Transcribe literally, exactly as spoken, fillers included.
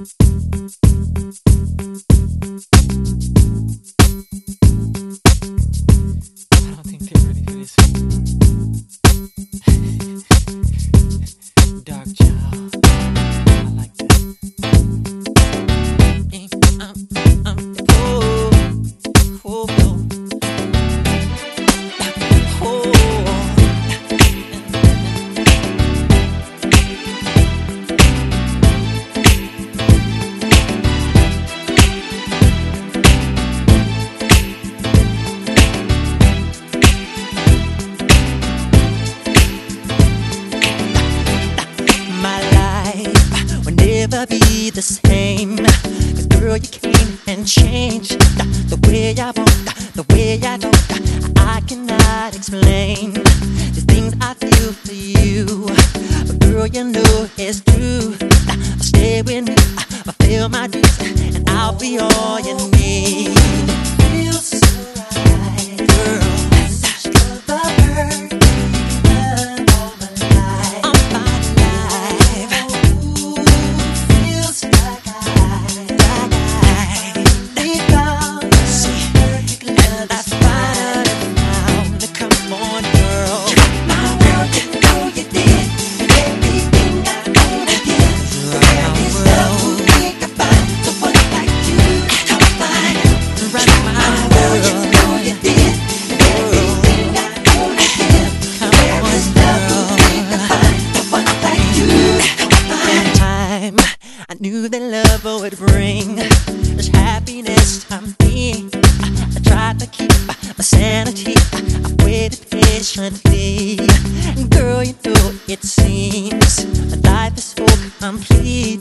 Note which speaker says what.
Speaker 1: don't think they're ready for this. Dark child. I like that. Um, um, oh, oh, oh. Never be the same, 'cause girl, you came and changed the way I want, the way I don't. I cannot explain the things I feel for you, but girl, you know it's true. Stay with me, fulfill my dreams, and I'll be all you need. Feels so right, girl. Such a bird. I knew that love would bring this happiness to me. I tried to keep my sanity. I waited patiently. Girl, you know it seems life is so complete.